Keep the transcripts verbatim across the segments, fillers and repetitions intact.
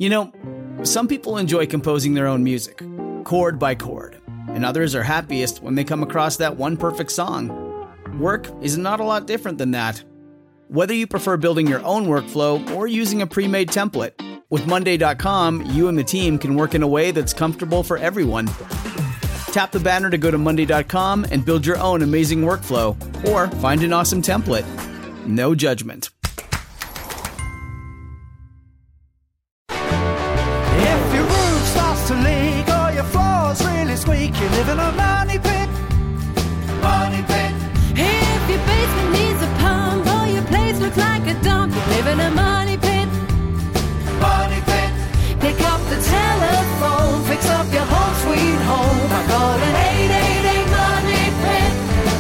You know, some people enjoy composing their own music, chord by chord, and others are happiest when they come across that one perfect song. Work is not a lot different than that. Whether you prefer building your own workflow or using a pre-made template, with Monday dot com, you and the team can work in a way that's comfortable for everyone. Tap the banner to go to Monday dot com and build your own amazing workflow, or find an awesome template. No judgment. If your roof starts to leak or your floor's really squeak, you live in a money pit. Money pit. If your basement needs a pump or your place looks like a dump, you live in a money pit. Money pit. Pick up the telephone, fix up your home sweet home by calling eight eight eight money pit.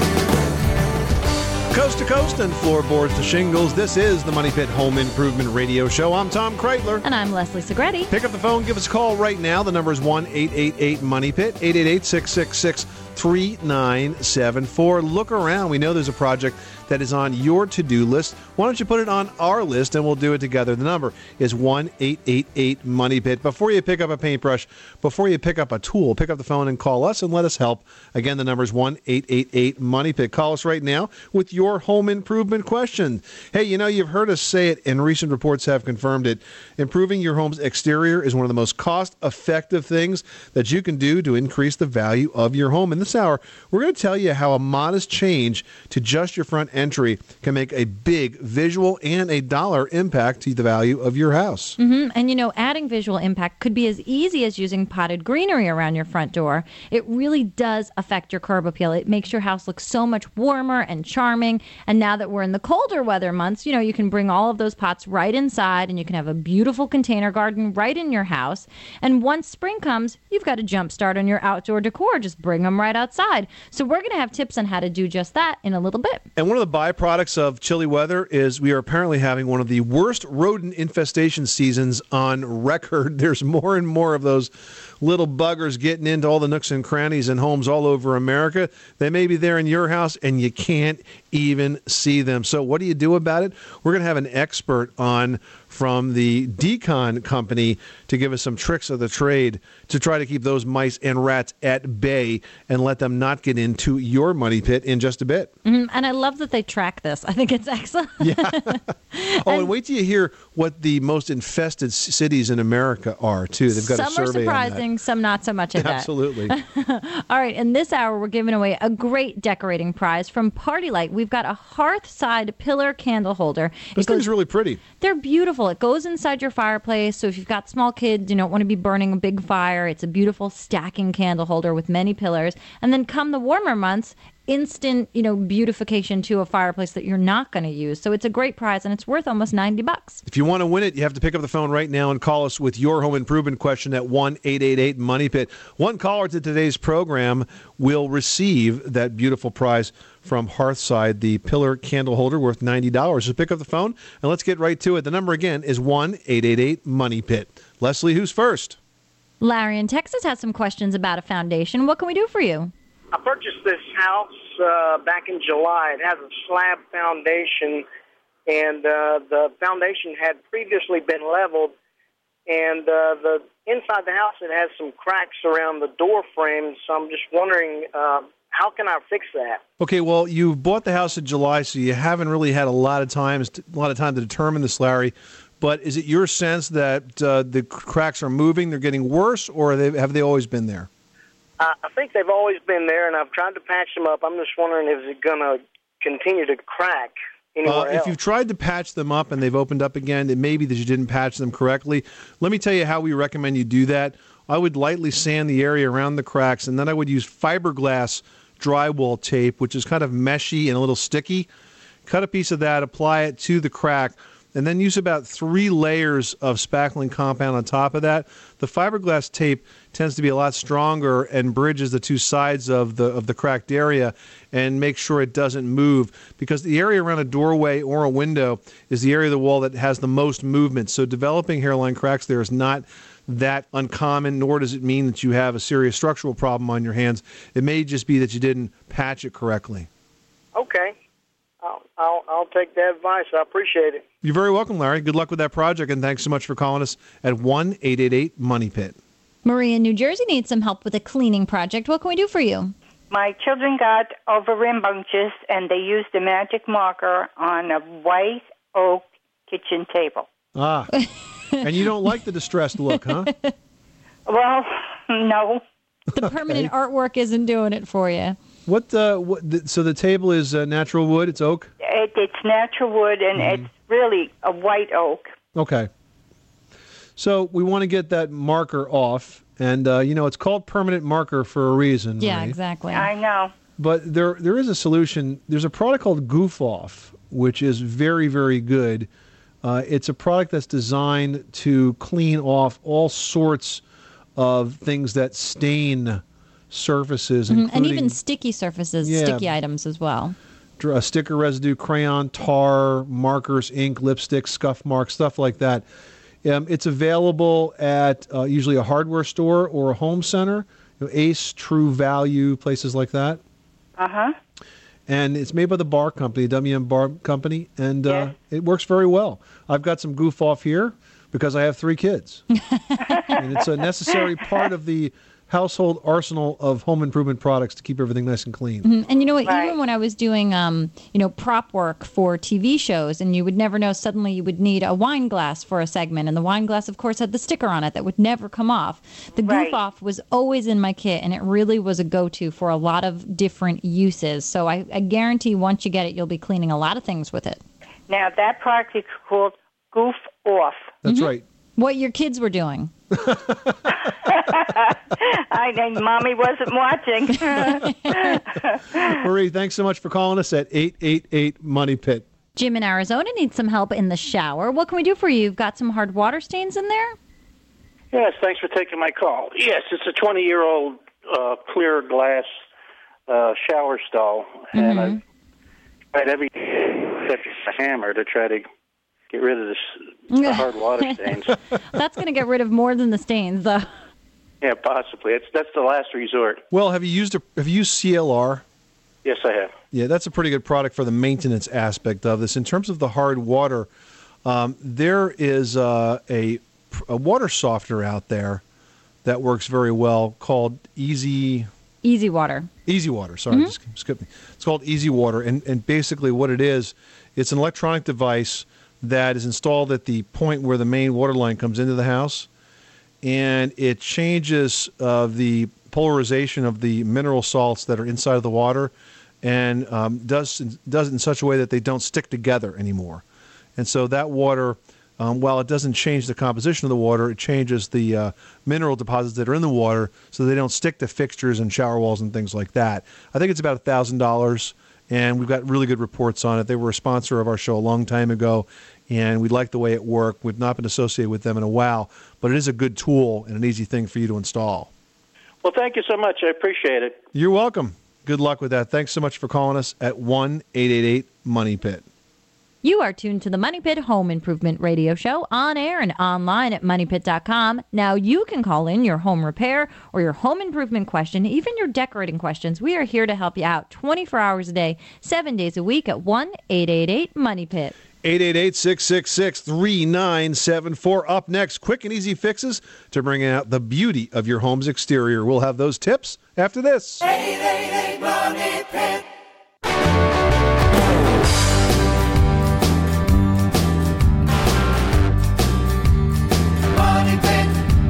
Coast to coast and floorboards to shingles, this is the Money Pit Home Improvement Radio Show. I'm Tom Kreitler. And I'm Leslie Segretti. Pick up the phone, give us a call right now. The number is one eight eight eight money pit, eight eight eight, six six six, three nine seven four. Look around. We know there's a project that is on your to-do list. Why don't you put it on our list and we'll do it together. The number is one eight eight eight money pit. Before you pick up a paintbrush, before you pick up a tool, pick up the phone and call us and let us help. Again, the number is one eight eight eight money pit. Call us right now with your home improvement question. Hey, you know, you've heard us say it and recent reports have confirmed it. Improving your home's exterior is one of the most cost-effective things that you can do to increase the value of your home. In this hour, we're going to tell you how a modest change to just your front entry can make a big visual and a dollar impact to the value of your house. Mm-hmm. And, you know, adding visual impact could be as easy as using potted greenery around your front door. It really does affect your curb appeal. It makes your house look so much warmer and charming. And now that we're in the colder weather months, you know, you can bring all of those pots right inside and you can have a beautiful container garden right in your house. And once spring comes, you've got a jump start on your outdoor decor. Just bring them right outside. So we're going to have tips on how to do just that in a little bit. And one of the byproducts of chilly weather is we are apparently having one of the worst rodent infestation seasons on record. There's more and more of those little buggers getting into all the nooks and crannies and homes all over America. They may be there in your house and you can't even see them. So what do you do about it? We're going to have an expert on from the Decon company to give us some tricks of the trade to try to keep those mice and rats at bay and let them not get into your money pit in just a bit. Mm-hmm. And I love that they track this. I think it's excellent. Yeah. Oh, and, and wait till you hear what the most infested cities in America are, too. They've got a survey on that. Some are surprising, some not so much at that. Absolutely. All right, in this hour, we're giving away a great decorating prize from Party Light. We've got a hearth-side pillar candle holder. This thing's really pretty. They're beautiful. It goes inside your fireplace, so if you've got small kids, you don't want to be burning a big fire. It's a beautiful stacking candle holder with many pillars. And then come the warmer months, instant, you know, beautification to a fireplace that you're not going to use. So it's a great prize, and it's worth almost ninety bucks. If you want to win it, you have to pick up the phone right now and call us with your home improvement question at one eight eight eight money pit. One caller to today's program will receive that beautiful prize from Hearthside, the pillar candle holder worth ninety dollars. So pick up the phone, and let's get right to it. The number again is one eight eight eight money pit. Leslie, who's first? Larry in Texas has some questions about a foundation. What can we do for you? I purchased this house uh, back in July. It has a slab foundation, and uh, the foundation had previously been leveled. And uh, the inside the house, it has some cracks around the door frames. So I'm just wondering, uh, how can I fix that? Okay, well, you bought the house in July, so you haven't really had a lot of times, a lot of time to determine this, Larry. But is it your sense that uh, the cracks are moving, they're getting worse, or they, have they always been there? I think they've always been there, and I've tried to patch them up. I'm just wondering, is it going to continue to crack anywhere uh, else? If you've tried to patch them up and they've opened up again, it may be that you didn't patch them correctly. Let me tell you how we recommend you do that. I would lightly sand the area around the cracks, and then I would use fiberglass drywall tape, which is kind of meshy and a little sticky. Cut a piece of that, apply it to the crack, and then use about three layers of spackling compound on top of that. The fiberglass tape tends to be a lot stronger and bridges the two sides of the of the cracked area and makes sure it doesn't move, because the area around a doorway or a window is the area of the wall that has the most movement. So developing hairline cracks there is not that uncommon, nor does it mean that you have a serious structural problem on your hands. It may just be that you didn't patch it correctly. Okay. I'll, I'll, I'll take that advice. I appreciate it. You're very welcome, Larry. Good luck with that project, and thanks so much for calling us at one eight eight eight money pit. Marie in New Jersey needs some help with a cleaning project. What can we do for you? My children got over rambunctious, and they used a magic marker on a white oak kitchen table. Ah, and you don't like the distressed look, huh? Well, no. The permanent artwork isn't doing it for you. What? Uh, what? The, so the table is uh, natural wood. It's oak. It, it's natural wood, and Mm-hmm. it's really a white oak. Okay. So we want to get that marker off, and uh, you know it's called permanent marker for a reason. Yeah, Marie. exactly. I know. But there, there is a solution. There's a product called Goof Off, which is very, very good. Uh, it's a product that's designed to clean off all sorts of things that stain surfaces, Mhm, including And even sticky surfaces, Yeah. sticky items as well. dr- uh, sticker residue, crayon, tar, markers, ink, lipstick, scuff marks, stuff like that. Um, it's available at uh, usually a hardware store or a home center, you know, Ace, True Value, places like that. Uh-huh. And it's made by the Bar Company, W M Bar Company, and uh, Yes. it works very well. I've got some Goof Off here because I have three kids. And it's a necessary part of the household arsenal of home improvement products to keep everything nice and clean. Mhm. And you know what? Right. Even when I was doing, um, you know, prop work for T V shows, and you would never know, suddenly you would need a wine glass for a segment, and the wine glass, of course, had the sticker on it that would never come off. The Goof Right. Off was always in my kit, and it really was a go-to for a lot of different uses. So I, I guarantee once you get it, you'll be cleaning a lot of things with it. Now, that product is called Goof Off. That's Mm-hmm. right. What your kids were doing. I think Mommy wasn't watching. Marie, thanks so much for calling us at eight eight eight money pit. Jim in Arizona needs some help in the shower. What can we do for you? You've got some hard water stains in there? Yes, thanks for taking my call. Yes, it's a twenty-year-old uh, clear glass uh, shower stall, and I've tried every except a hammer to try to get rid of this the hard water stains. That's going to get rid of more than the stains, though. Yeah, possibly. It's that's the last resort. Well, have you used a, have you used C L R? Yes, I have. Yeah, that's a pretty good product for the maintenance aspect of this. In terms of the hard water, um, there is uh, a a water softener out there that works very well called Easy Easy water. Easy Water. Sorry, just skipped me. It's called Easy Water, and and basically what it is, it's an electronic device that is installed at the point where the main water line comes into the house, and it changes uh, the polarization of the mineral salts that are inside of the water, and um, does does it in such a way that they don't stick together anymore. And so that water, um, while it doesn't change the composition of the water, it changes the uh, mineral deposits that are in the water so they don't stick to fixtures and shower walls and things like that. I think it's about one thousand dollars, and we've got really good reports on it. They were a sponsor of our show a long time ago, and we like the way it worked. We've not been associated with them in a while, but it is a good tool and an easy thing for you to install. Well, thank you so much. I appreciate it. You're welcome. Good luck with that. Thanks so much for calling us at one eight eight eight money pit. You are tuned to the Money Pit Home Improvement Radio Show on air and online at money pit dot com. Now you can call in your home repair or your home improvement question, even your decorating questions. We are here to help you out twenty-four hours a day, seven days a week at one eight eight eight money pit. eight eight eight, six six six, three nine seven four. Up next, quick and easy fixes to bring out the beauty of your home's exterior. We'll have those tips after this. eight eight eight money pit. Money Pit.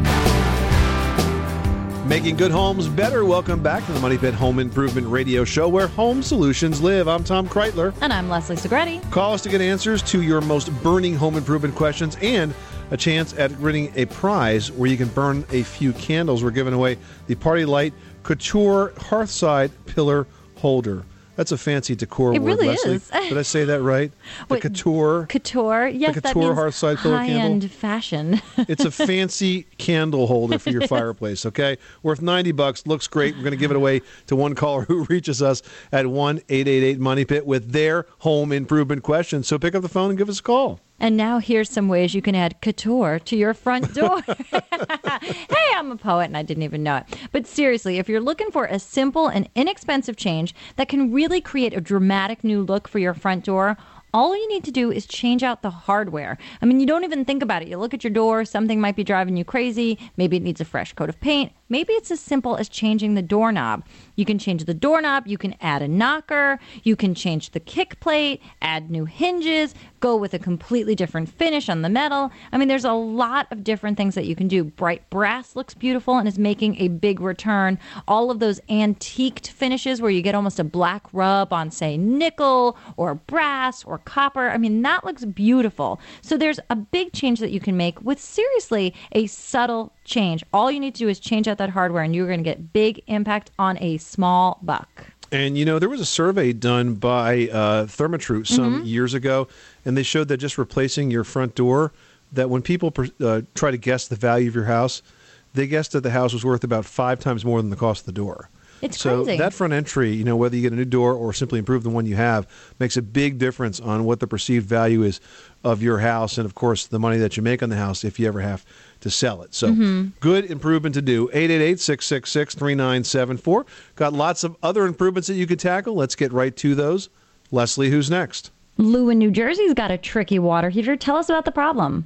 Making good homes better. Welcome back to the Money Pit Home Improvement Radio Show, where home solutions live. I'm Tom Kreitler. And I'm Leslie Segretti. Call us to get answers to your most burning home improvement questions and a chance at winning a prize where you can burn a few candles. We're giving away the Party Light Couture Hearthside Pillar Holder. That's a fancy decor It word, really Leslie. is. Did I say that right? The Wait, couture. Couture, yes, The that couture means hearthside pillow candle? high-end fashion. It's a fancy candle holder for your fireplace, okay? Worth ninety bucks. Looks great. We're going to give it away to one caller who reaches us at one eight eight eight money pit with their home improvement question. So pick up the phone and give us a call. And now here's some ways you can add couture to your front door. Hey, I'm a poet and I didn't even know it. But seriously, if you're looking for a simple and inexpensive change that can really create a dramatic new look for your front door, all you need to do is change out the hardware. I mean, you don't even think about it. You look at your door, something might be driving you crazy. Maybe it needs a fresh coat of paint. Maybe it's as simple as changing the doorknob. You can change the doorknob, you can add a knocker, you can change the kick plate, add new hinges, go with a completely different finish on the metal. I mean, there's a lot of different things that you can do. Bright brass looks beautiful and is making a big return. All of those antiqued finishes where you get almost a black rub on, say, nickel or brass or copper. I mean, that looks beautiful. So there's a big change that you can make with seriously a subtle change. All you need to do is change out that hardware and you're going to get big impact on a small buck. And, you know, there was a survey done by uh, Thermatruth some mm-hmm. years ago, and they showed that just replacing your front door, that when people uh, try to guess the value of your house, they guessed that the house was worth about five times more than the cost of the door. It's so crazy. That front entry, you know, whether you get a new door or simply improve the one you have, makes a big difference on what the perceived value is of your house and, of course, the money that you make on the house if you ever have to sell it. So mm-hmm. good improvement to do. eight eight eight, six six six, three nine seven four. Got lots of other improvements that you could tackle. Let's get right to those. Leslie, who's next? Lou in New Jersey's got a tricky water heater. Tell us about the problem.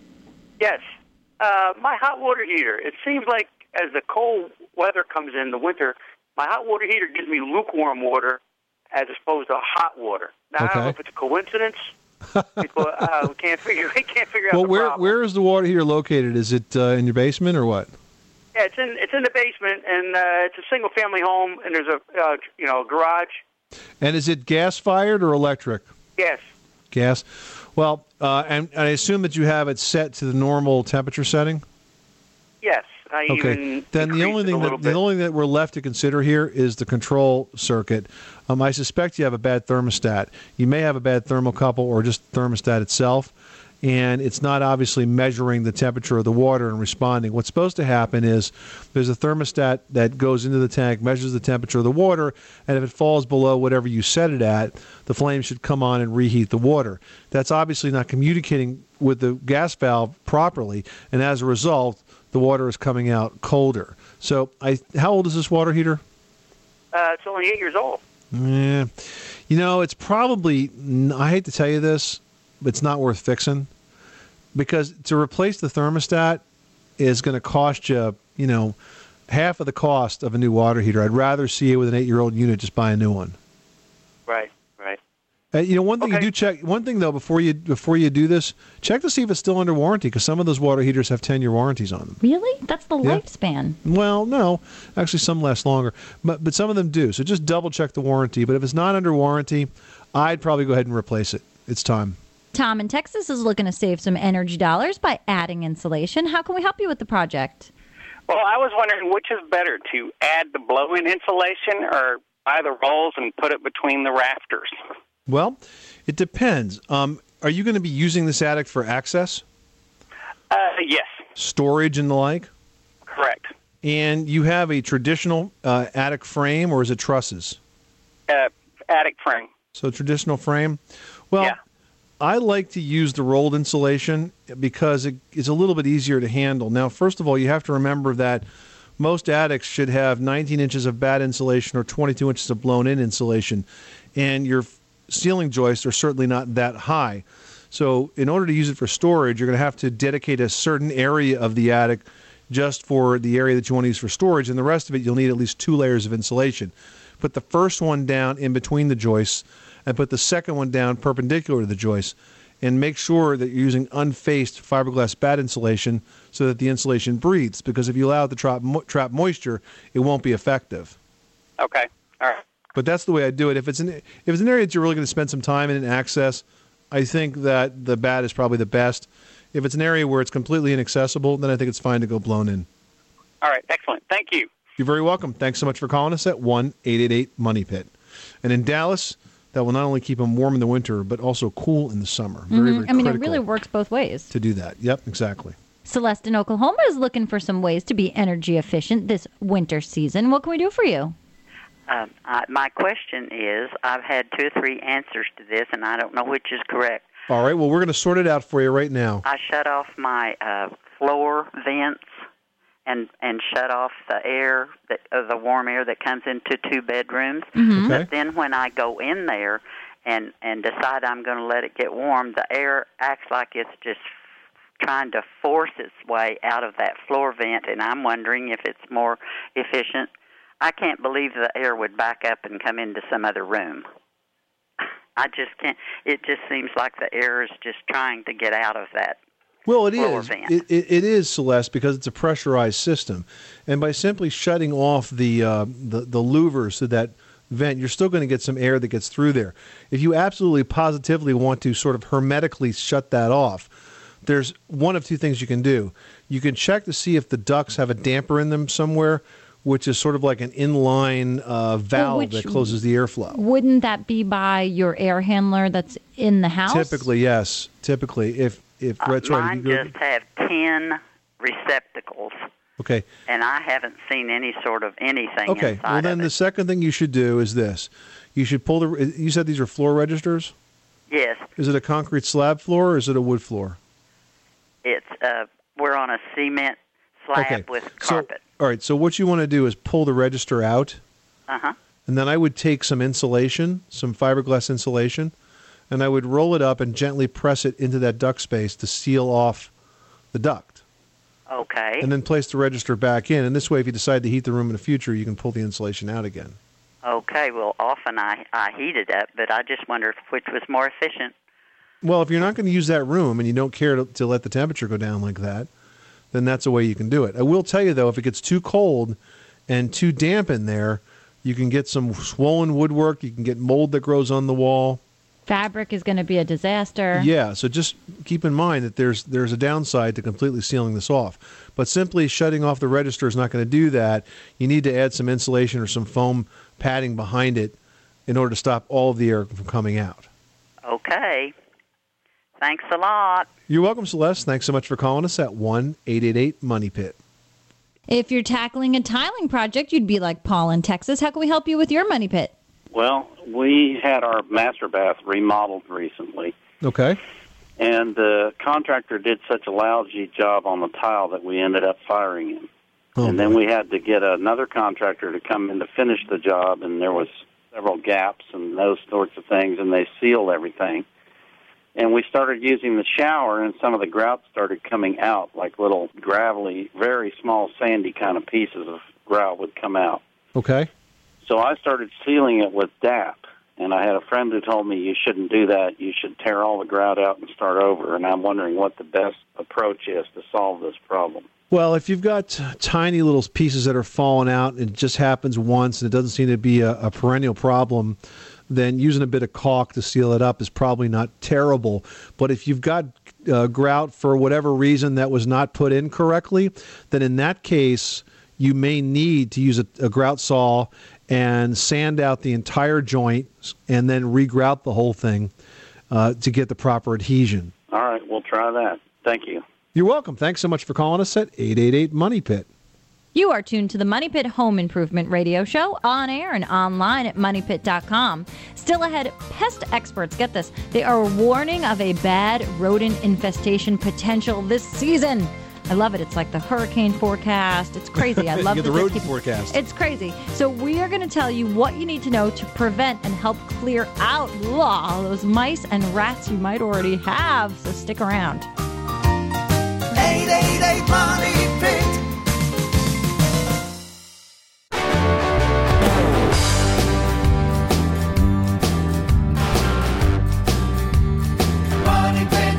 Yes. Uh, my hot water heater, it seems like as the cold weather comes in, the winter, my hot water heater gives me lukewarm water as opposed to hot water. Now, okay. I don't know if it's a coincidence. People uh, we can't figure we can't figure well, out the where problem. where is the water heater located? Is it uh, in your basement or what? Yeah, it's in it's in the basement, and uh, it's a single family home, and there's a uh, you know a garage. And is it gas fired or electric? Yes. Gas. Well, uh, and, and I assume that you have it set to the normal temperature setting. Yes. I okay. Even then the only thing that, the only thing that we're left to consider here is the control circuit. Um, I suspect you have a bad thermostat. You may have a bad thermocouple or just the thermostat itself, and it's not obviously measuring the temperature of the water and responding. What's supposed to happen is there's a thermostat that goes into the tank, measures the temperature of the water, and if it falls below whatever you set it at, the flame should come on and reheat the water. That's obviously not communicating with the gas valve properly, and as a result, the water is coming out colder. So, I, how old is this water heater? Uh, it's only eight years old. Yeah. You know, it's probably, I hate to tell you this, but it's not worth fixing. Because to replace the thermostat is going to cost you, you know, half of the cost of a new water heater. I'd rather see it with an eight-year-old unit, just buy a new one. Right, right. Uh, you know, one thing okay. you do check. One thing though, before you before you do this, check to see if it's still under warranty, because some of those water heaters have ten-year warranties on them. Really? That's the yeah. lifespan. Well, no, actually, some last longer, but but some of them do. So just double check the warranty. But if it's not under warranty, I'd probably go ahead and replace it. It's time. Tom in Texas is looking to save some energy dollars by adding insulation. How can we help you with the project? Well, I was wondering which is better, to add the blow-in insulation or buy the rolls and put it between the rafters? Well, it depends. Um, are you going to be using this attic for access? Uh, yes. Storage and the like? Correct. And you have a traditional uh, attic frame, or is it trusses? Uh, attic frame. So traditional frame? Well, yeah. I like to use the rolled insulation because it, it's a little bit easier to handle. Now, first of all, you have to remember that most attics should have nineteen inches of bad insulation or twenty-two inches of blown-in insulation, and your ceiling joists are certainly not that high. So in order to use it for storage, you're going to have to dedicate a certain area of the attic just for the area that you want to use for storage, and the rest of it you'll need at least two layers of insulation. Put the first one down in between the joists, and put the second one down perpendicular to the joist, and make sure that you're using unfaced fiberglass bat insulation so that the insulation breathes, because if you allow it to trap, mo- trap moisture, it won't be effective. Okay. All right. But that's the way I do it. If it's an, if it's an area that you're really going to spend some time in and access, I think that the bat is probably the best. If it's an area where it's completely inaccessible, then I think it's fine to go blown in. All right. Excellent. Thank you. You're very welcome. Thanks so much for calling us at one eight eight eight money pit. And in Dallas, that will not only keep them warm in the winter, but also cool in the summer. Very, mm-hmm. very I mean, it critical really works both ways. to do that. Yep, exactly. Celeste in Oklahoma is looking for some ways to be energy efficient this winter season. What can we do for you? Um, I, my question is, I've had two or three answers to this, and I don't know which is correct. All right, well, we're going to sort it out for you right now. I shut off my uh, floor vents and and shut off the air, that, uh, the warm air that comes into two bedrooms. Mm-hmm. Okay. But then when I go in there and and decide I'm going to let it get warm, the air acts like it's just trying to force its way out of that floor vent, and I'm wondering if it's more efficient. I can't believe the air would back up and come into some other room. I just can't. It just seems like the air is just trying to get out of that. Well, it is. It, it, it is, Celeste, because it's a pressurized system, and by simply shutting off the uh, the, the louvers to that vent, you're still going to get some air that gets through there. If you absolutely positively want to sort of hermetically shut that off, there's one of two things you can do. You can check to see if the ducts have a damper in them somewhere, which is sort of like an inline uh, valve Which, that closes the airflow. Wouldn't that be by your air handler that's in the house? Typically, yes. Typically, if if Uh, that's right. mine if you go- just have ten receptacles, okay. and I haven't seen any sort of anything Okay. inside Well, then of it. the second thing you should do is this: you should pull the. You said these are floor registers. Yes, Is it a concrete slab floor or is it a wood floor? it's uh, we're on a cement slab Okay. with So, carpet. all right. So what you want to do is pull the register out, Uh huh. and then I would take some insulation, some fiberglass insulation, and I would roll it up and gently press it into that duct space to seal off the duct. Okay. And then place the register back in. And this way, if you decide to heat the room in the future, you can pull the insulation out again. Okay. Well, often I I heat it up, but I just wonder which was more efficient. Well, if you're not going to use that room and you don't care to, to let the temperature go down like that, then that's a way you can do it. I will tell you, though, if it gets too cold and too damp in there, you can get some swollen woodwork. You can get mold that grows on the wall. Fabric is going to be a disaster. Yeah, so just keep in mind that there's there's a downside to completely sealing this off. But simply shutting off the register is not going to do that. You need to add some insulation or some foam padding behind it in order to stop all of the air from coming out. Okay. Thanks a lot. You're welcome, Celeste. Thanks so much for calling us at one eight eight eight money pit. If you're tackling a tiling project, you'd be like Paul in Texas. How can we help you with your money pit? Well, we had our master bath remodeled recently, Okay. and the contractor did such a lousy job on the tile that we ended up firing him. Oh, and then we had to get another contractor to come in to finish the job, and there was several gaps and those sorts of things, and they sealed everything. And we started using the shower, and some of the grout started coming out, like little gravelly, very small, sandy kind of pieces of grout would come out. Okay. So I started sealing it with D A P, and I had a friend who told me you shouldn't do that. You should tear all the grout out and start over, and I'm wondering what the best approach is to solve this problem. Well, if you've got t- tiny little pieces that are falling out and it just happens once and it doesn't seem to be a, a perennial problem, then using a bit of caulk to seal it up is probably not terrible. But if you've got uh, grout for whatever reason that was not put in correctly, then in that case, you may need to use a, a grout saw and sand out the entire joint and then re-grout the whole thing uh, to get the proper adhesion. All right, we'll try that. Thank you. You're welcome. Thanks so much for calling us at eight eight eight money pit. You are tuned to the Money Pit Home Improvement Radio Show on air and online at money pit dot com. Still ahead, pest experts, get this, they are warning of a bad rodent infestation potential this season. I love it. It's like the hurricane forecast. It's crazy. I love You get the that they rodent keep- forecast. It's crazy. So we are going to tell you what you need to know to prevent and help clear out blah, those mice and rats you might already have. So stick around. eight eight eight money pit. Money pit.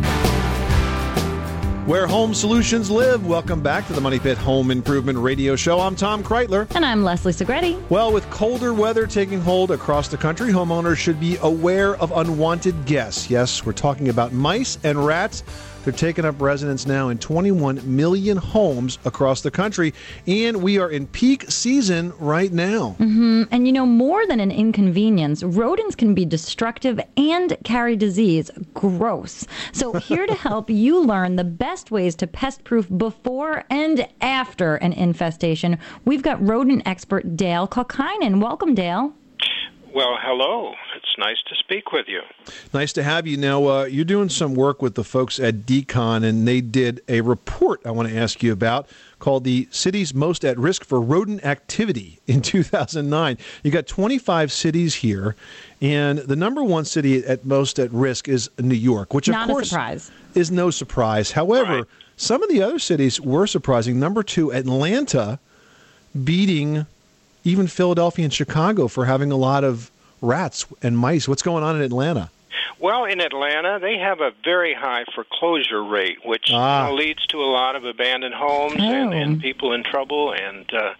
Where home solutions live. Welcome back to the Money Pit Home Improvement Radio Show. I'm Tom Kreitler. And I'm Leslie Segretti. Well, with colder weather taking hold across the country, homeowners should be aware of unwanted guests. Yes, we're talking about mice and rats. They're taking up residence now in twenty-one million homes across the country, and we are in peak season right now. Mm-hmm. And you know, more than an inconvenience, rodents can be destructive and carry disease. Gross. So here to help you learn the best ways to pest-proof before and after an infestation, we've got rodent expert Dale Kalkainen. Welcome, Dale. Well, hello. It's nice to speak with you. Nice to have you. Now, uh, you're doing some work with the folks at D CON, and they did a report I want to ask you about called The Cities Most at Risk for Rodent Activity in two thousand nine. You got twenty-five cities here, and the number one city at most at risk is New York, which, of Not course, a surprise. is no surprise. However, Right. some of the other cities were surprising. Number two, Atlanta, beating even Philadelphia and Chicago for having a lot of rats and mice. What's going on in Atlanta? Well, in Atlanta, they have a very high foreclosure rate, which Ah. you know, leads to a lot of abandoned homes Oh. and, and people in trouble. And uh,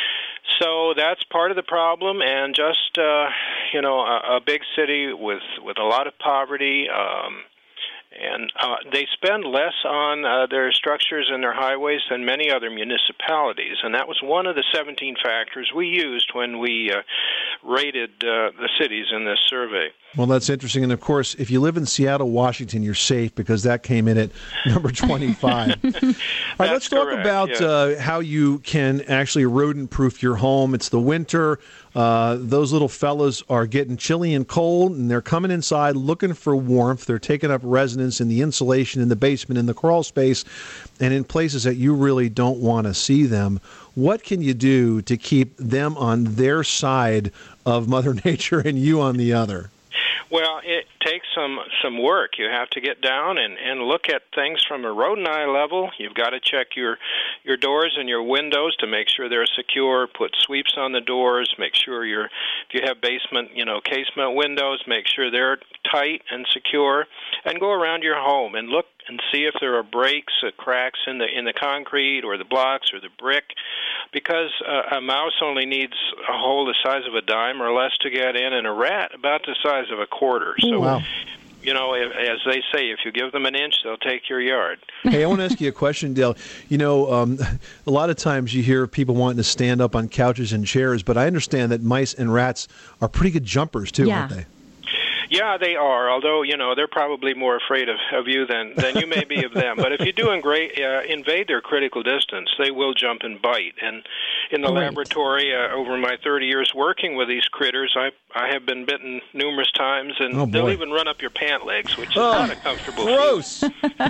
so that's part of the problem. And just, uh, you know, a, a big city with, with a lot of poverty, um, and uh, they spend less on uh, their structures and their highways than many other municipalities. And that was one of the seventeen factors we used when we uh, rated uh, the cities in this survey. Well, that's interesting. And, of course, if you live in Seattle, Washington, you're safe because that came in at number twenty-five. All right, let's talk correct, about yes. uh, how you can actually rodent-proof your home. It's the winter. Uh, those little fellas are getting chilly and cold, and they're coming inside looking for warmth. They're taking up residence in the insulation, in the basement, in the crawl space, and in places that you really don't want to see them. What can you do to keep them on their side of Mother Nature and you on the other? Well, it takes some some work. You have to get down and, and look at things from a rodent eye level. You've got to check your your doors and your windows to make sure they're secure. Put sweeps on the doors. Make sure you're if you have basement, you know, casement windows, make sure they're tight and secure. And go around your home and look and see if there are breaks, uh, cracks in the in the concrete or the blocks or the brick, because uh, a mouse only needs a hole the size of a dime or less to get in, and a rat about the size of a quarter. So, Wow. you know, if, as they say, if you give them an inch, they'll take your yard. Hey, I want to ask you a question, Dale. You know, um, a lot of times you hear people wanting to stand up on couches and chairs, but I understand that mice and rats are pretty good jumpers, too, Yeah. aren't they? Yeah, they are, although, you know, they're probably more afraid of, of you than, than you may be of them. But if you do invade, uh, invade their critical distance, they will jump and bite. And in the Right. laboratory, uh, over my thirty years working with these critters, I I have been bitten numerous times, and Oh, they'll boy. even run up your pant legs, which is Oh, not a comfortable gross.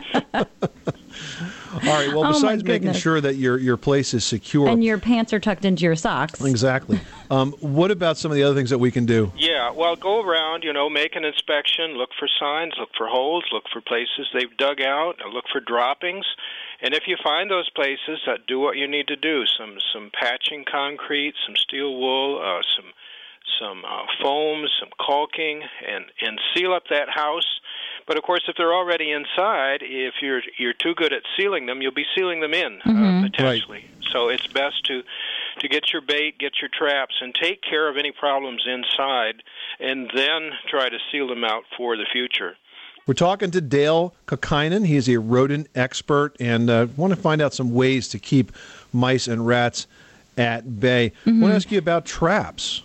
All right, well, Oh, my besides making goodness. sure that your, your place is secure. And your pants are tucked into your socks. Exactly. Um, what about some of the other things that we can do? Yeah, well, go around, you know, make an inspection, look for signs, look for holes, look for places they've dug out, look for droppings. And if you find those places, uh, do what you need to do. Some some patching concrete, some steel wool, uh, some some uh, foam, some caulking, and, and seal up that house. But, of course, if they're already inside, if you're you're too good at sealing them, you'll be sealing them in, Mhm. uh, potentially. So it's best to, to get your bait, get your traps, and take care of any problems inside, and then try to seal them out for the future. We're talking to Dale Kokkainen. He's a rodent expert, and uh, want to find out some ways to keep mice and rats at bay. I want to ask you about traps.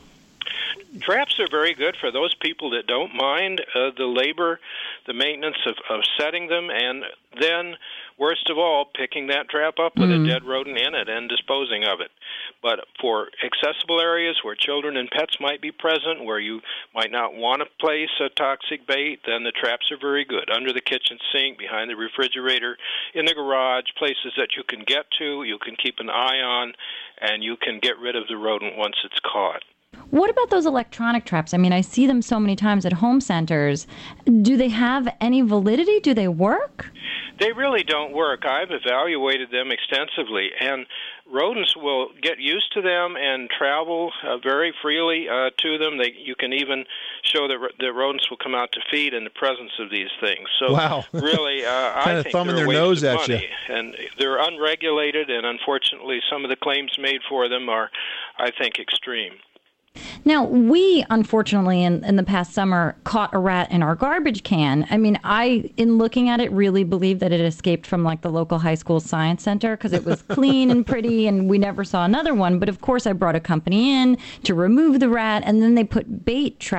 Traps are very good for those people that don't mind uh, the labor, the maintenance of, of setting them, and then, worst of all, picking that trap up with Mm. a dead rodent in it and disposing of it. But for accessible areas where children and pets might be present, where you might not want to place a toxic bait, then the traps are very good. Under the kitchen sink, behind the refrigerator, in the garage, places that you can get to, you can keep an eye on, and you can get rid of the rodent once it's caught. What about those electronic traps? I mean, I see them so many times at home centers. Do they have any validity? Do they work? They really don't work. I've evaluated them extensively, and rodents will get used to them and travel uh, very freely uh, to them. They, you can even show that the rodents will come out to feed in the presence of these things. So Wow. really, uh, I Kinda think thumbing they're a their waste nose of at you. money. And they're unregulated, and unfortunately, some of the claims made for them are, I think, extreme. Now, we, unfortunately, in, in the past summer, caught a rat in our garbage can. I mean, I, in looking at it, really believe that it escaped from, like, the local high school science center because it was clean and pretty, and we never saw another one. But, of course, I brought a company in to remove the rat, and then they put bait traps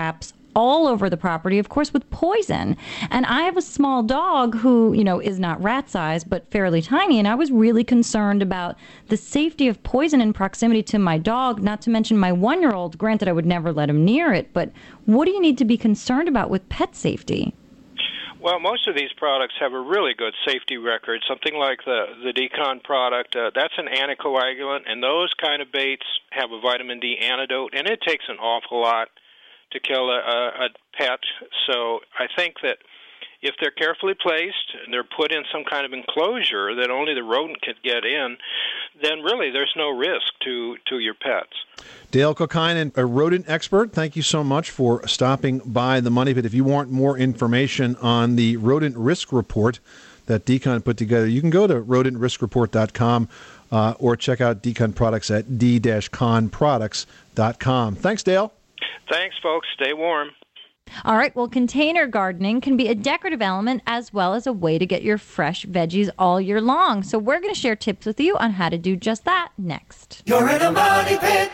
all over the property, of course, with poison. And I have a small dog who, you know, is not rat size, but fairly tiny. And I was really concerned about the safety of poison in proximity to my dog, not to mention my one-year-old. Granted, I would never let him near it. But what do you need to be concerned about with pet safety? Well, most of these products have a really good safety record. Something like the, the Decon product, uh, that's an anticoagulant, and those kind of baits have a vitamin D antidote, and it takes an awful lot to kill a, a, a pet. So I think that if they're carefully placed and they're put in some kind of enclosure that only the rodent can get in, then really there's no risk to, to your pets. Dale Kokainen, a rodent expert, thank you so much for stopping by the Money Pit. If you want more information on the rodent risk report that Decon put together, you can go to rodent risk report dot com uh, or check out Decon products at d dash con products dot com. Thanks, Dale. Thanks, folks. Stay warm. All right, well, container gardening can be a decorative element as well as a way to get your fresh veggies all year long. So we're going to share tips with you on how to do just that next. You're in a money pit.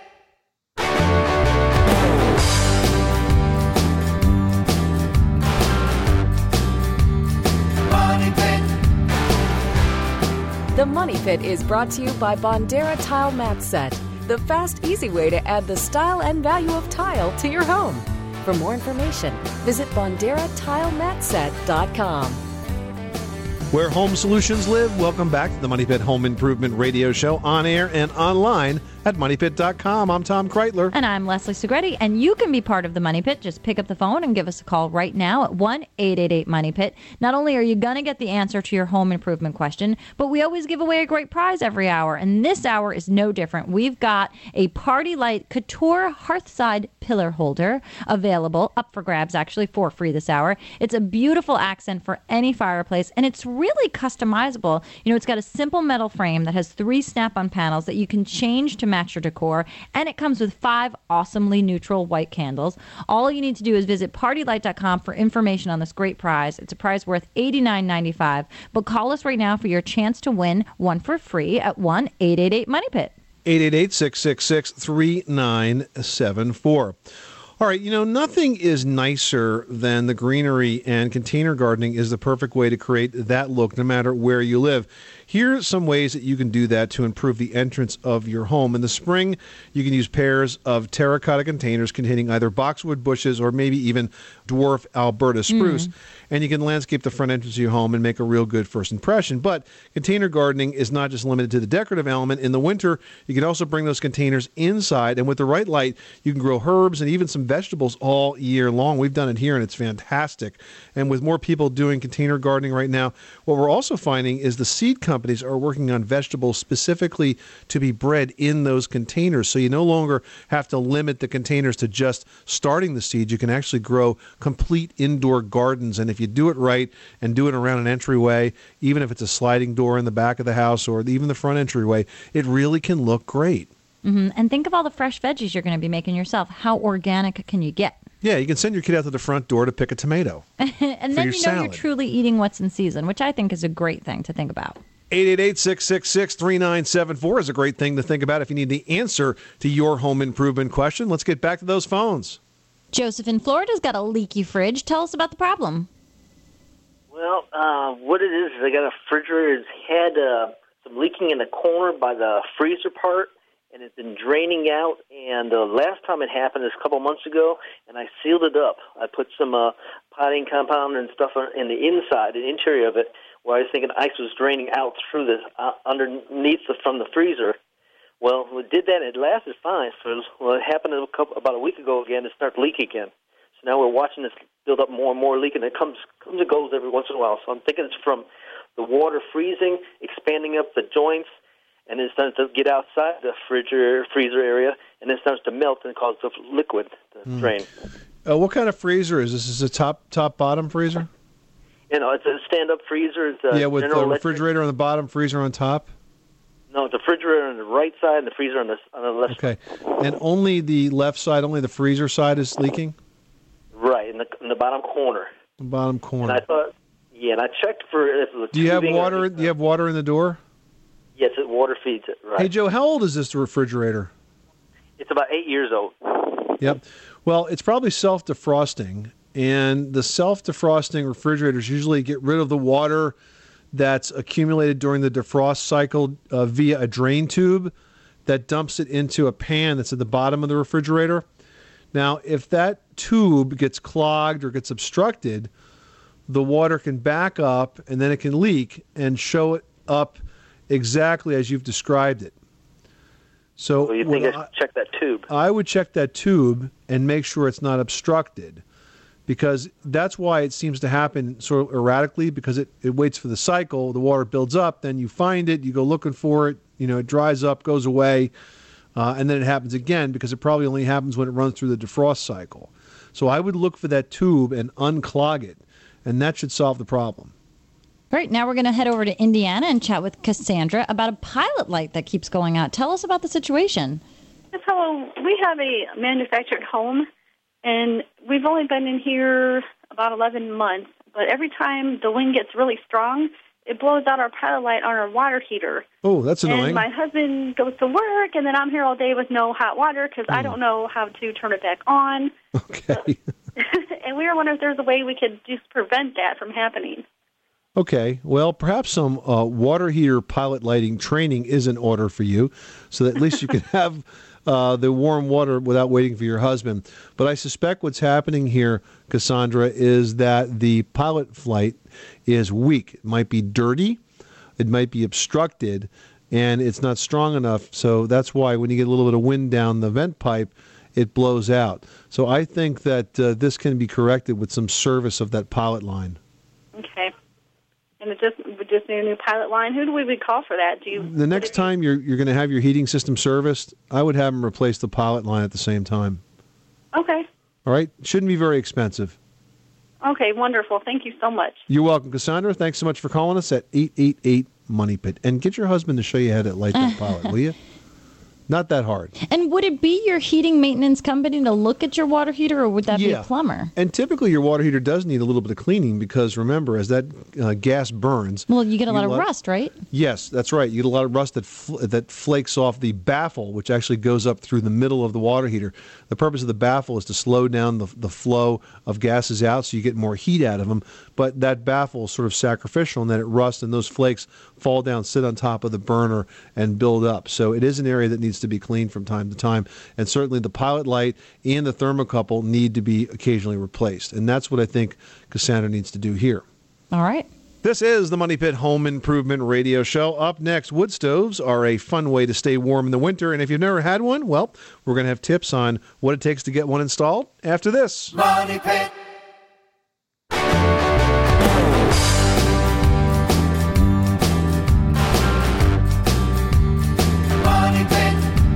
Money pit. The Money Pit is brought to you by Bondera Tile Mat Set, the fast, easy way to add the style and value of tile to your home. For more information, visit bondera tile mat set dot com. Where home solutions live, welcome back to the Money Pit Home Improvement Radio Show, on air and online at money pit dot com. I'm Tom Kreitler. And I'm Leslie Segretti, and you can be part of the Money Pit. Just pick up the phone and give us a call right now at one eight eight eight money pit. Not only are you going to get the answer to your home improvement question, but we always give away a great prize every hour, and this hour is no different. We've got a Party Light Couture Hearthside Pillar Holder available, up for grabs actually, for free this hour. It's a beautiful accent for any fireplace, and it's really customizable. You know, it's got a simple metal frame that has three snap-on panels that you can change to match your decor, and it comes with five awesomely neutral white candles. All you need to do is visit party light dot com for information on this great prize. It's a prize worth eighty-nine ninety-five, but call us right now for your chance to win one for free at one eight eight eight money pit. eight eight eight, six six six, three nine seven four. All right, you know, nothing is nicer than the greenery, and container gardening is the perfect way to create that look no matter where you live. Here are some ways that you can do that to improve the entrance of your home. In the spring, you can use pairs of terracotta containers containing either boxwood bushes or maybe even dwarf Alberta spruce. Mm. And you can landscape the front entrance of your home and make a real good first impression. But container gardening is not just limited to the decorative element. In the winter, you can also bring those containers inside, and with the right light, you can grow herbs and even some vegetables all year long. We've done it here, and it's fantastic. And with more people doing container gardening right now, what we're also finding is the seed companies are working on vegetables specifically to be bred in those containers. So you no longer have to limit the containers to just starting the seeds. You can actually grow complete indoor gardens. And if you do it right and do it around an entryway, even if it's a sliding door in the back of the house or even the front entryway, it really can look great. Mm-hmm. And think of all the fresh veggies you're going to be making yourself. How organic can you get? Yeah, you can send your kid out to the front door to pick a tomato. And then you know salad. You're truly eating what's in season, which I think is a great thing to think about. eight eight eight, six six six, three nine seven four is a great thing to think about if you need the answer to your home improvement question. Let's get back to those phones. Joseph in Florida's got a leaky fridge. Tell us about the problem. Well, uh, what it is is I got a refrigerator. It's had uh, some leaking in the corner by the freezer part, and it's been draining out. And the uh, last time it happened is a couple months ago, and I sealed it up. I put some uh, potting compound and stuff in the inside, the interior of it, where I was thinking ice was draining out through this, uh, underneath the, from the freezer. Well, we did that, and it lasted fine. So well, it happened a couple, about a week ago again. It started leaking again. So now we're watching this build up more and more leak, and it comes comes and goes every once in a while. So I'm thinking it's from the water freezing, expanding up the joints, and it starts to get outside the refrigerator, freezer area, and then starts to melt and cause the liquid to Mm. drain. Uh, what kind of freezer is this? Is this a top, top, bottom freezer? You know, it's a stand-up freezer. It's a Yeah, with General the Electric. refrigerator on the bottom, freezer on top? No, it's a refrigerator on the right side and the freezer on the, on the left Okay. And only the left side, only the freezer side is leaking? Right, in the in the bottom corner. The bottom And corner. I thought, yeah, and I checked for if it was Do you have tubing or- water? Do you have water in the door? Yes, it water feeds it. Right. Hey, Joe, how old is this refrigerator? It's about eight years old. Yep. Well, it's probably self-defrosting, and the self-defrosting refrigerators usually get rid of the water that's accumulated during the defrost cycle uh, via a drain tube that dumps it into a pan that's at the bottom of the refrigerator. Now, if that tube gets clogged or gets obstructed, the water can back up and then it can leak and show it up exactly as you've described it. So well, you think I should check that tube? I would check that tube and make sure it's not obstructed, because that's why it seems to happen sort of erratically, because it, it waits for the cycle, the water builds up, then you find it, you go looking for it, you know, it dries up, goes away, uh, and then it happens again, because it probably only happens when it runs through the defrost cycle. So I would look for that tube and unclog it, and that should solve the problem. All right, now we're going to head over to Indiana and chat with Cassandra about a pilot light that keeps going out. Tell us about the situation. Yes, hello. We have a manufactured home, and we've only been in here about eleven months. But every time the wind gets really strong, it blows out our pilot light on our water heater. Oh, that's annoying. And my husband goes to work, and then I'm here all day with no hot water because mm. I don't know how to turn it back on. Okay. And we were wondering if there's a way we could just prevent that from happening. Okay, well, perhaps some uh, water heater pilot lighting training is in order for you, so that at least you can have uh, the warm water without waiting for your husband. But I suspect what's happening here, Cassandra, is that the pilot flight is weak. It might be dirty, it might be obstructed, and it's not strong enough. So that's why when you get a little bit of wind down the vent pipe, it blows out. So I think that uh, this can be corrected with some service of that pilot line. Okay. And it just we just need a new pilot line. Who do we would call for that? Do you? The next time you're you're going to have your heating system serviced, I would have them replace the pilot line at the same time. Okay. All right? Shouldn't be very expensive. Okay, wonderful. Thank you so much. You're welcome, Cassandra. Thanks so much for calling us at eight eight eight Money Pit. And get your husband to show you how to light that pilot, will you? Not that hard. And would it be your heating maintenance company to look at your water heater, or would that Yeah. be a plumber? And typically your water heater does need a little bit of cleaning because, remember, as that uh, gas burns... Well, you get a lot of let- rust, right? Yes, that's right. You get a lot of rust that fl- that flakes off the baffle, which actually goes up through the middle of the water heater. The purpose of the baffle is to slow down the, the flow of gases out so you get more heat out of them. But that baffle is sort of sacrificial in that it rusts and those flakes fall down, sit on top of the burner, and build up. So it is an area that needs to be cleaned from time to time. And certainly the pilot light and the thermocouple need to be occasionally replaced. And that's what I think Cassandra needs to do here. All right. This is the Money Pit Home Improvement Radio Show. Up next, wood stoves are a fun way to stay warm in the winter. And if you've never had one, well, we're going to have tips on what it takes to get one installed after this. Money Pit. Money Pit.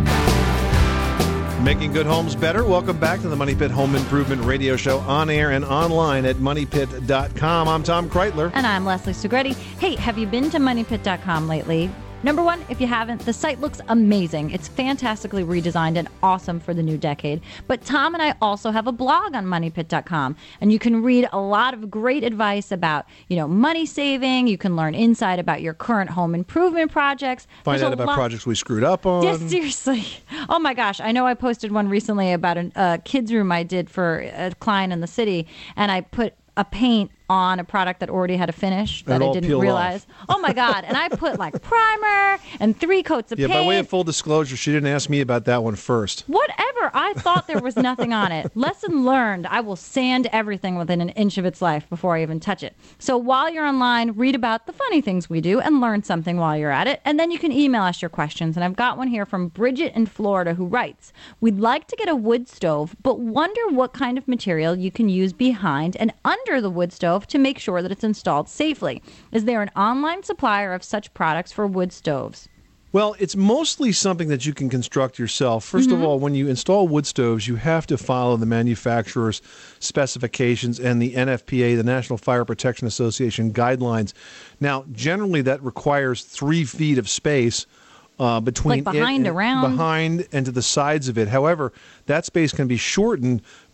Making good homes better. Welcome back to the Money Pit Home Improvement Radio Show, on air and online at money pit dot com. I'm Tom Kreitler. And I'm Leslie Segretti. Hey, have you been to money pit dot com lately? Number one, if you haven't, the site looks amazing. It's fantastically redesigned and awesome for the new decade. But Tom and I also have a blog on money pit dot com, and you can read a lot of great advice about, you know, money saving. You can learn insight about your current home improvement projects. Find There's out a about lot- projects we screwed up on. Yes, seriously. Oh my gosh. I know I posted one recently about a uh, kids' room I did for a client in the city, and I put a paint on a product that already had a finish that And it I all didn't peeled realize. off. Oh my God. And I put like primer and three coats of Yeah, paint. by way of full disclosure, she didn't ask me about that one first. Whatever. I thought there was nothing on it. Lesson learned. I will sand everything within an inch of its life before I even touch it. So while you're online, read about the funny things we do and learn something while you're at it. And then you can email us your questions. And I've got one here from Bridget in Florida who writes, we'd like to get a wood stove, but wonder what kind of material you can use behind and under the wood stove to make sure that it's installed safely. Is there an online supplier of such products for wood stoves? Well, it's mostly something that you can construct yourself. 1st Mm-hmm. of all, when you install wood stoves, you have to follow the manufacturer's specifications and the N F P A, the National Fire Protection Association guidelines. Now, generally that requires three feet of space uh, between Like behind, it and, around? behind and to the sides of it. However, that space can be shortened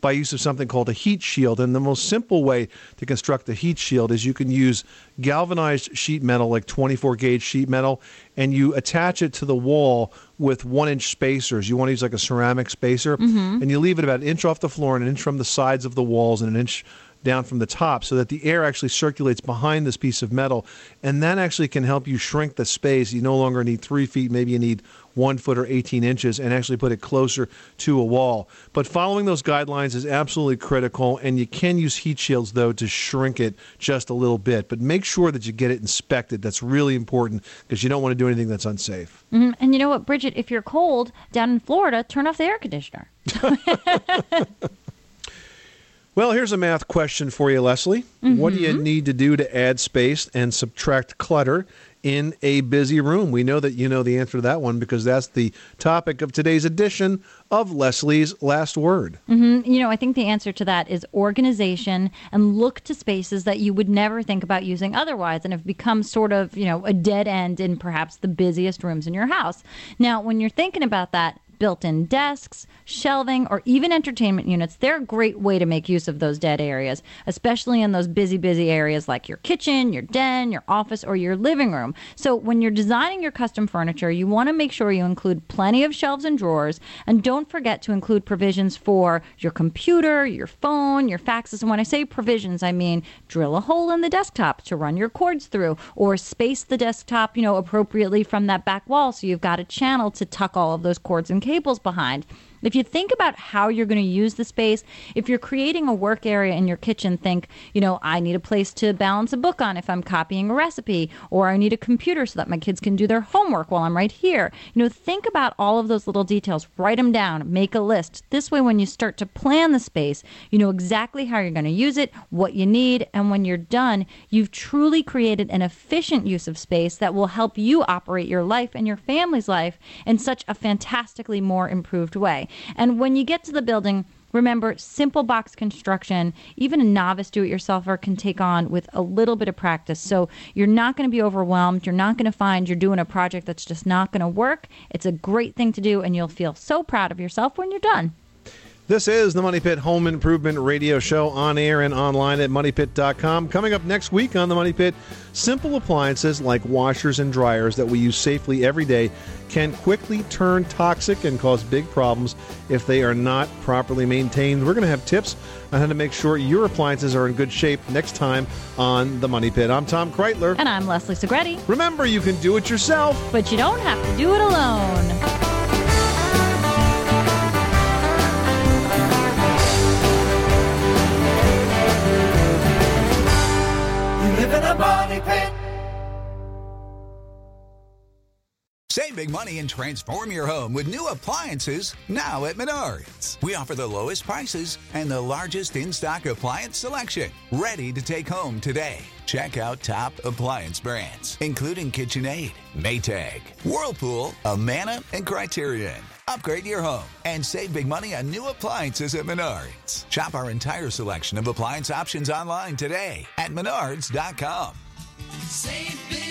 by use of something called a heat shield. And the most simple way to construct a heat shield is you can use galvanized sheet metal, like twenty-four gauge sheet metal, and you attach it to the wall with one-inch spacers. You want to use like a ceramic spacer, Mhm. and you leave it about an inch off the floor and an inch from the sides of the walls and an inch down from the top so that the air actually circulates behind this piece of metal, and that actually can help you shrink the space. You no longer need three feet, maybe you need one foot or eighteen inches, and actually put it closer to a wall. But following those guidelines is absolutely critical, and you can use heat shields, though, to shrink it just a little bit. But make sure that you get it inspected. That's really important because you don't want to do anything that's unsafe. Mhm. And you know what, Bridget, if you're cold down in Florida, turn off the air conditioner. Well, here's a math question for you, Leslie. What do you need to do to add space and subtract clutter in a busy room? We know that you know the answer to that one because that's the topic of today's edition of Leslie's Last Word. hmm You know, I think the answer to that is organization, and look to spaces that you would never think about using otherwise and have become sort of, you know, a dead end in perhaps the busiest rooms in your house. Now, when you're thinking about that, built-in desks, shelving, or even entertainment units, they're a great way to make use of those dead areas, especially in those busy, busy areas like your kitchen, your den, your office, or your living room. So when you're designing your custom furniture, you want to make sure you include plenty of shelves and drawers, and don't forget to include provisions for your computer, your phone, your faxes. And when I say provisions, I mean drill a hole in the desktop to run your cords through, or space the desktop, you know, appropriately from that back wall so you've got a channel to tuck all of those cords and cables behind. If you think about how you're going to use the space, if you're creating a work area in your kitchen, think, you know, I need a place to balance a book on if I'm copying a recipe, or I need a computer so that my kids can do their homework while I'm right here. You know, think about all of those little details, write them down, make a list. This way, when you start to plan the space, you know exactly how you're going to use it, what you need, and when you're done, you've truly created an efficient use of space that will help you operate your life and your family's life in such a fantastically more improved way. And when you get to the building, remember, simple box construction, even a novice do-it-yourselfer can take on with a little bit of practice. So you're not going to be overwhelmed. You're not going to find you're doing a project that's just not going to work. It's a great thing to do, and you'll feel so proud of yourself when you're done. This is the Money Pit Home Improvement Radio Show, on air and online at money pit dot com. Coming up next week on the Money Pit, simple appliances like washers and dryers that we use safely every day can quickly turn toxic and cause big problems if they are not properly maintained. We're going to have tips on how to make sure your appliances are in good shape next time on the Money Pit. I'm Tom Kreitler. And I'm Leslie Segretti. Remember, you can do it yourself, but you don't have to do it alone. Live in a money pit. Save big money and transform your home with new appliances now at Menards. We offer the lowest prices and the largest in-stock appliance selection. Ready to take home today. Check out top appliance brands, including KitchenAid, Maytag, Whirlpool, Amana, and Criterion. Upgrade your home and save big money on new appliances at Menards. Shop our entire selection of appliance options online today at menards dot com. Save big.